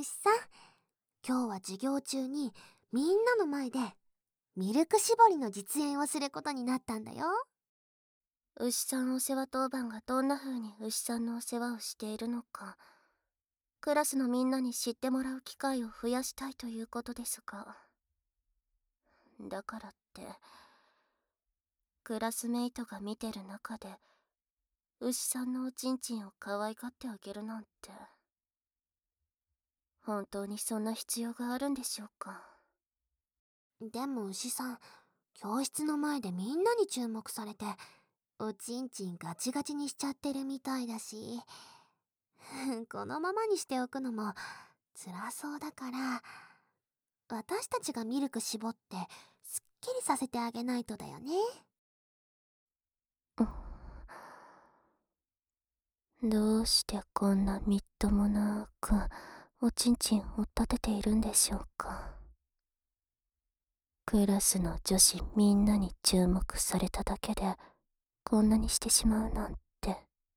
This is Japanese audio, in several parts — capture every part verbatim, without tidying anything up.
牛さん、今日は授業中にみんなの前でミルク絞りの実演をすることになったんだよ。 牛さんお世話当番がどんな風に牛さんのお世話をしているのか、クラスのみんなに知ってもらう機会を増やしたいということですが、だからってクラスメイトが見てる中で牛さんのおちんちんを可愛がってあげるなんて、本当にそんな必要があるんでしょうか。 でも牛さん、教室の前でみんなに注目されておちんちんガチガチにしちゃってるみたいだしこのままにしておくのも辛そうだから、私たちがミルク絞ってすっきりさせてあげないとだよね。 どうしてこんなみっともなくおちんちんを立てているんでしょうか。クラスの女子みんなに注目されただけでこんなにしてしまうなんて、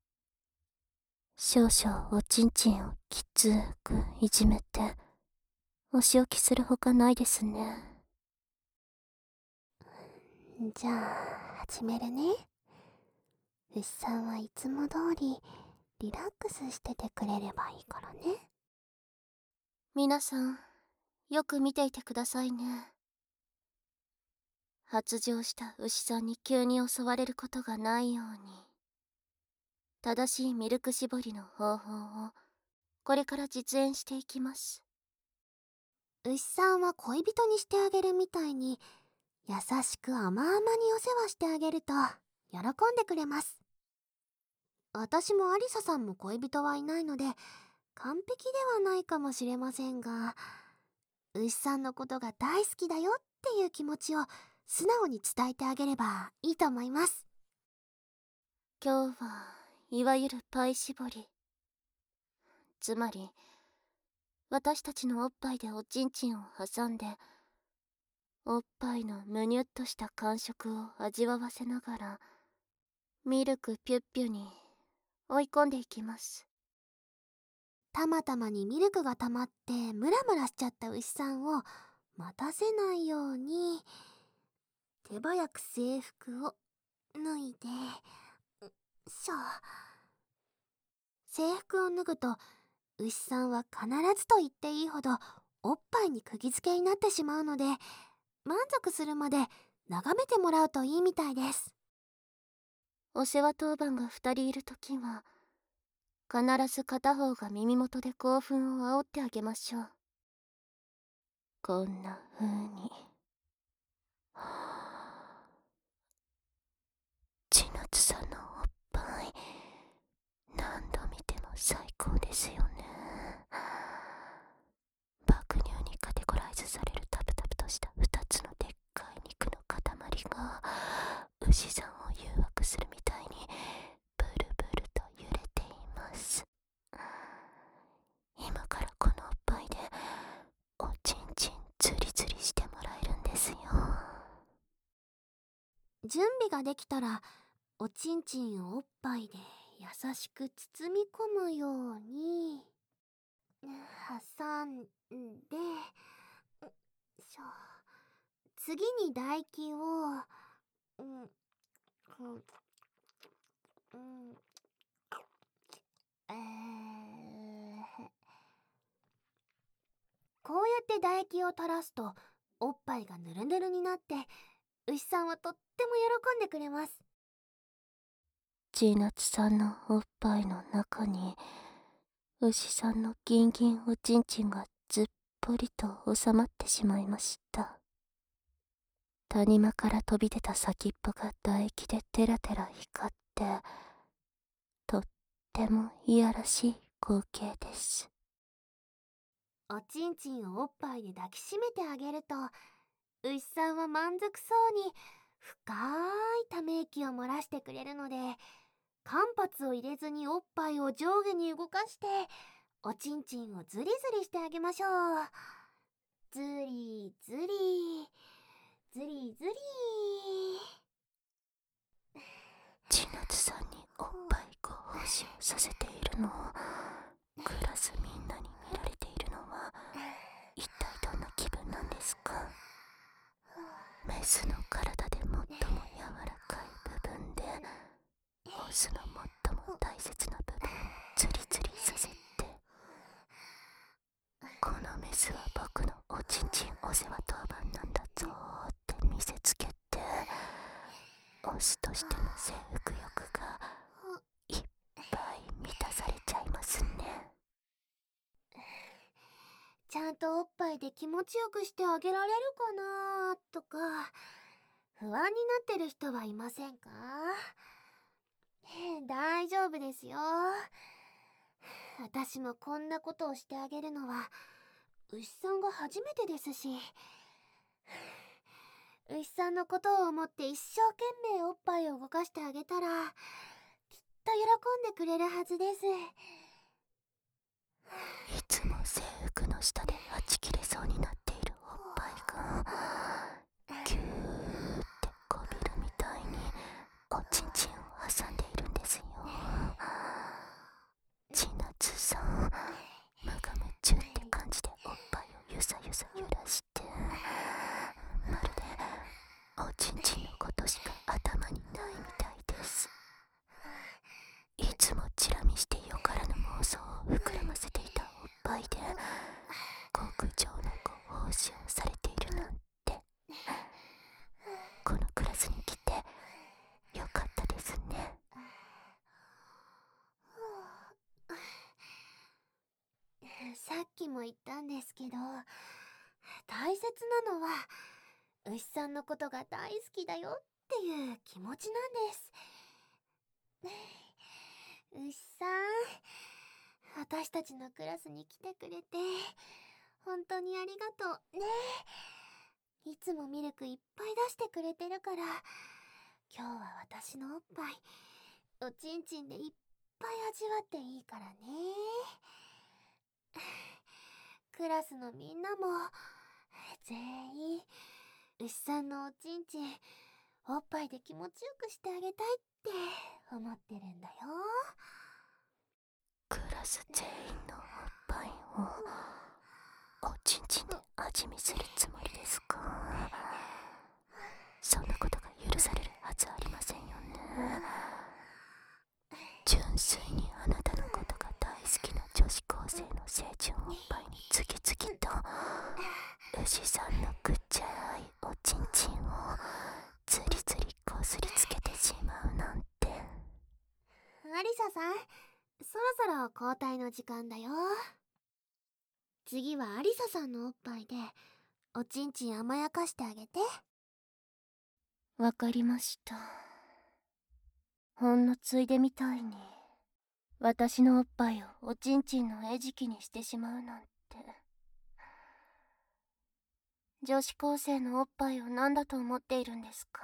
少々おちんちんをきつくいじめてお仕置きするほかないですね。 じゃあ始めるね。牛さんはいつも通りリラックスしててくれればいいからね。 皆さんよく見ていてくださいね。発情した牛さんに急に襲われることがないように、正しいミルク絞りの方法をこれから実演していきます。 牛さんは恋人にしてあげるみたいに優しく甘々にお世話してあげると喜んでくれます。私もアリサさんも恋人はいないので完璧ではないかもしれませんが、牛さんのことが大好きだよっていう気持ちを素直に伝えてあげればいいと思います。 今日はいわゆるパイ絞り、つまり私たちのおっぱいでおちんちんを挟んでおっぱいのむにゅっとした感触を味わわせながらミルクピュッピュに追い込んでいきます。 たまたまにミルクが溜まってムラムラしちゃった牛さんを待たせないように手早く制服を脱いで、よいしょ。制服を脱ぐと牛さんは必ずと言っていいほどおっぱいに釘付けになってしまうので、満足するまで眺めてもらうといいみたいです。 お世話当番がふたりいるときは必ず片方が耳元で興奮を煽ってあげましょう。こんな風に千夏さんのおっぱい何度見ても最高ですよね。爆乳にカテゴライズされるタプタプとしたふたつのでっかい肉の塊が牛さんを誘惑するみたいにブルブルと揺れています。今からこのおっぱいでおちんちんズリズリしてもらえるんですよ。 準備ができたらおちんちんをおっぱいで優しく包み込むように挟んで、よいしょ。次に唾液を、うん、うん、うん、えー、こうやって唾液を垂らすとおっぱいがヌルヌルになって牛さんはとっても喜んでくれます。 千夏さんのおっぱいの中に牛さんのギンギンおちんちんがずっぽりと収まってしまいました。谷間から飛び出た先っぽが唾液でテラテラ光ってとってもいやらしい光景です。 おちんちんをおっぱいで抱きしめてあげると牛さんは満足そうに深いため息を漏らしてくれるので、間髪を入れずにおっぱいを上下に動かしておちんちんをズリズリしてあげましょう。ズリズリズリズリ。 千夏さんにおっぱいご奉仕をさせているのをクラスみんなに見られているのはスの体で最も柔らかい部分でオスの最も大切な部分をズリズリさせて、このメスは僕のおちんちんお世話当番なんだぞーって見せつけて、オスとしての征服欲がいっぱい満たされちゃいますね。 ちゃんとおっぱいで気持ちよくしてあげられるかなとか不安になってる人はいませんか？大丈夫ですよ。私もこんなことをしてあげるのは牛さんが初めてですし、牛さんのことを思って一生懸命おっぱいを動かしてあげたらきっと喜んでくれるはずです。 いつも制服の下ではち切れそうになっているおっぱいがギューってこびるみたいにおちんちんを挟んでいるんですよ。千夏さん、無我夢中って感じでおっぱいをゆさゆさ揺らして、まるでおちんちんのことしか頭にないみたいです。いつもチラ見してよからぬ妄想を膨らませていたおっぱいで極上のご奉仕をされているなんて、このクラスに来てよかったですね。 さっきも言ったんですけど、大切なのは牛さんのことが大好きだよっていう気持ちなんです。牛さん、私たちのクラスに来てくれて本当にありがとうね。いつもミルクいっぱい出してくれてるから、今日は私のおっぱいおちんちんでいっぱい味わっていいからね。クラスのみんなも全員牛さんのおちんちんおっぱいで気持ちよくしてあげたいって思ってるんだよ。 クラス全員のおっぱいをおちんちんで味見するつもりですか？そんなことが許されるはずありませんよね。純粋にあなたのことが大好きな女子高生の青春おっぱいに次々と牛さんのぐっちゃいおちんちんをズリズリこすりつけてしまうなんて。 アリサさん、そろそろ交代の時間だよ。次はアリサさんのおっぱいでおちんちん甘やかしてあげて。 わかりました。ほんのついでみたいに私のおっぱいをおちんちんの餌食にしてしまうなんて。女子高生のおっぱいを何だと思っているんですか？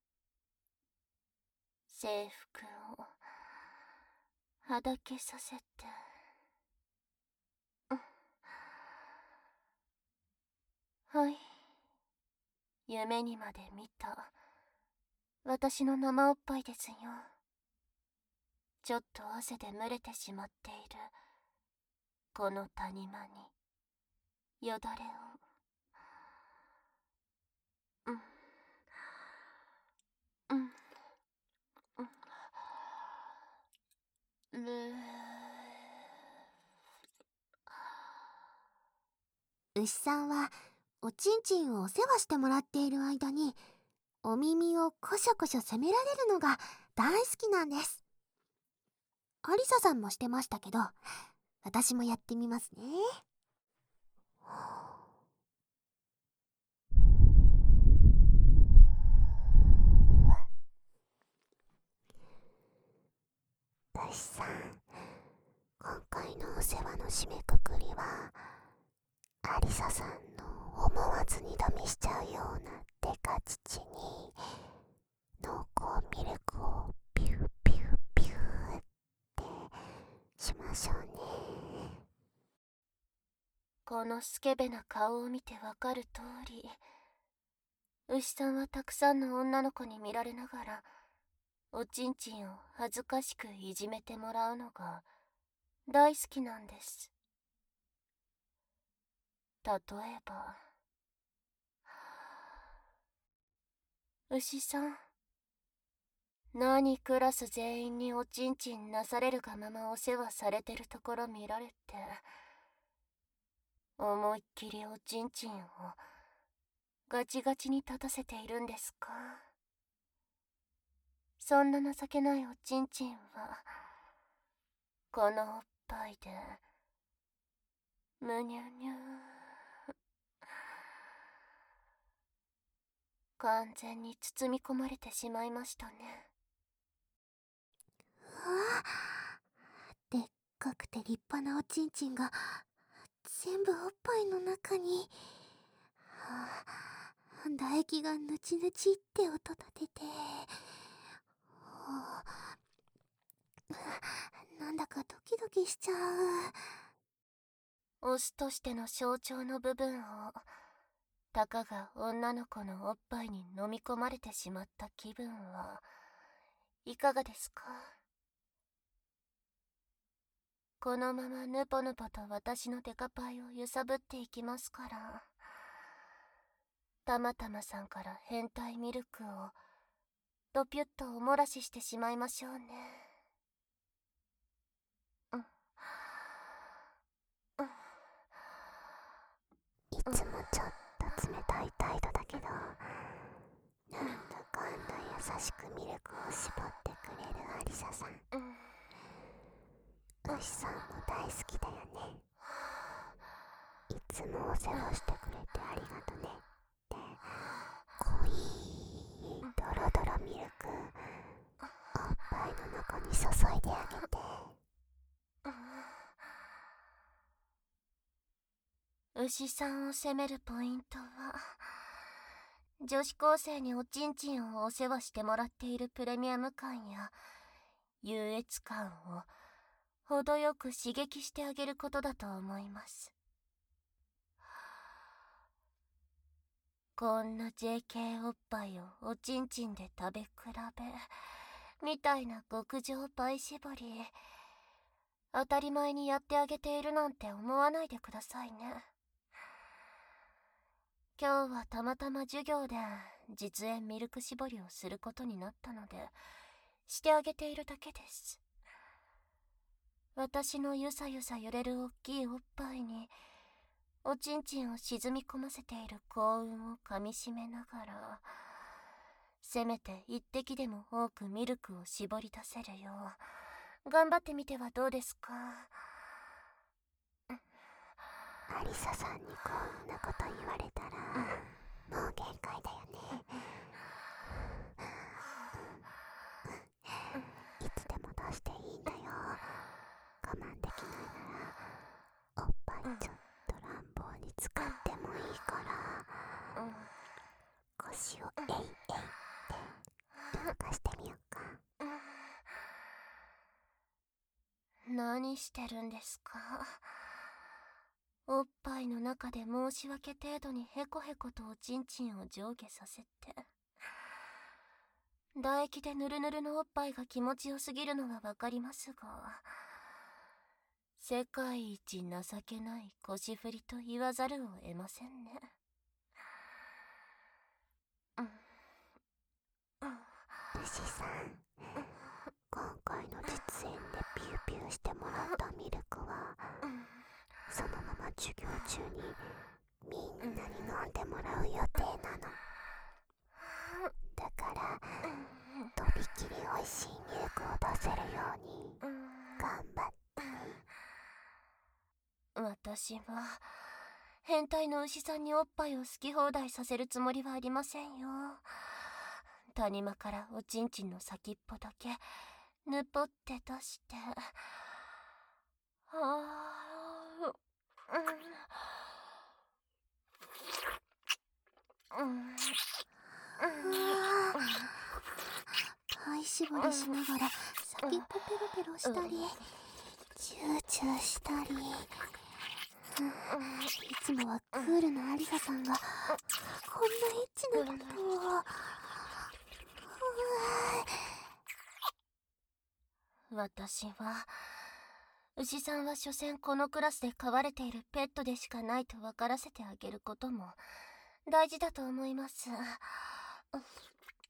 制服をはだけさせて、はい、夢にまで見た私の生おっぱいですよ。ちょっと汗で蒸れてしまっているこの谷間によだれを、うんうんうんう牛さんはおちんちんをお世話してもらっている間にお耳をコショコショ責められるのが大好きなんです。アリサさんもしてましたけど、私もやってみますね。牛さん、今回のお世話の締めくくりはアリサさんの思わず二度見しちゃうようなデカ乳に濃厚ミルクをピューピューピューってしましょうね。 このスケベな顔を見てわかる通り、牛さんはたくさんの女の子に見られながらおちんちんを恥ずかしくいじめてもらうのが大好きなんです。例えば牛さん、何クラス全員におちんちんなされるがままお世話されてるところ見られて、思いっきりおちんちんをガチガチに立たせているんですか？そんな情けないおちんちんはこのおっぱいでむにゅにゅ完全に包み込まれてしまいましたね。 わあ、でっかくて立派なおちんちんが全部おっぱいの中に。はあ、唾液がぬちぬちって音立てて、はあ、なんだかドキドキしちゃう。オスとしての象徴の部分をたかが女の子のおっぱいに飲み込まれてしまった気分はいかがですか？このままぬぽぬぽと私のデカパイを揺さぶっていきますから、たまたまさんから変態ミルクをドピュッとお漏らししてしまいましょうね。うん、うん、 いつもちょっと冷たい態度だけど、なんだかんだ優しくミルクを絞ってくれるアリサさん。 うん、 牛さんも大好きだよね。いつもお世話してくれてありがとねって濃いドロドロミルクおっぱいの中に注いであげて。 牛さんを責めるポイントは、女子高生におちんちんをお世話してもらっているプレミアム感や優越感を程よく刺激してあげることだと思います。こんな ジェーケー おっぱいをおちんちんで食べ比べみたいな極上パイ絞り、当たり前にやってあげているなんて思わないでくださいね。今日はたまたま授業で実演ミルク絞りをすることになったのでしてあげているだけです。私のゆさゆさ揺れるおっきいおっぱいにおちんちんを沈み込ませている幸運をかみしめながら、せめて一滴でも多くミルクを絞り出せるよう頑張ってみてはどうですか？ アリサさんにこんなこと言われたら、もう限界だよね。いつでも出していいんだよ。我慢できないならおっぱいちょっと乱暴に使ってもいいから、腰をえいえいって動かしてみようか。 何してるんですか？おっぱいの中で申し訳程度にヘコヘコとおちんちんを上下させて、唾液でヌルヌルのおっぱいが気持ちよすぎるのはわかりますが、世界一情けない腰振りと言わざるを得ませんね。 牛さん、今回の実演でピューピューしてもらったミルクはそのまま授業中にみんなに飲んでもらう予定なの。だからとびきりおいしいミルクを出せるように頑張ってね。 私は変態の牛さんにおっぱいを好き放題させるつもりはありませんよ。谷間からおちんちんの先っぽだけぬぽって出して、はあ、うん、うん、 パイ絞りしながら先っぽペロペロしたりチューチューしたり、いつもはクールなアリサさんがこんなエッチなことを。 私は牛さんは所詮このクラスで飼われているペットでしかないと分からせてあげることも大事だと思います。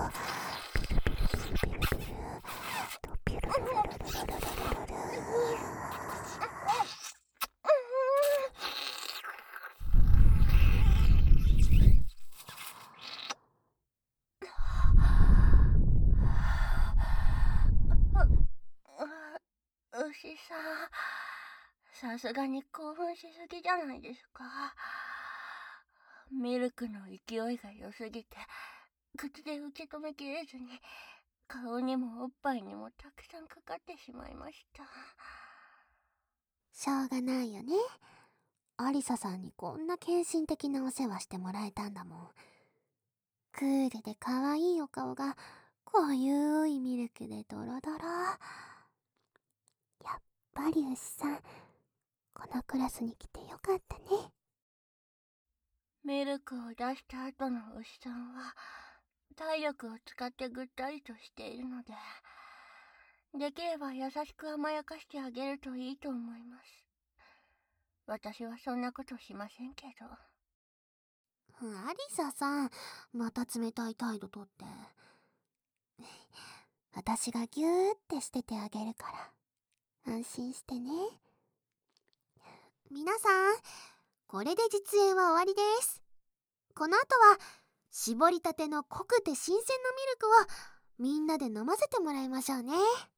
牛さん、さすがに興奮しすぎじゃないですか。ミルクの勢いが良すぎて口で受け止めきれずに、顔にもおっぱいにもたくさんかかってしまいました。 しょうがないよね。アリサさんにこんな献身的なお世話してもらえたんだもん。クールで可愛いお顔が濃ゆいミルクでドロドロ。やっぱり牛さん、このクラスに来てよかったね。 ミルクを出した後の牛さんは体力を使ってぐったりとしているので、できれば優しく甘やかしてあげるといいと思います。私はそんなことしませんけど。 アリサさん、また冷たい態度とって。私がギューってしててあげるから安心してね。皆さん、これで実演は終わりです。この後は絞りたての濃くて新鮮なミルクをみんなで飲ませてもらいましょうね。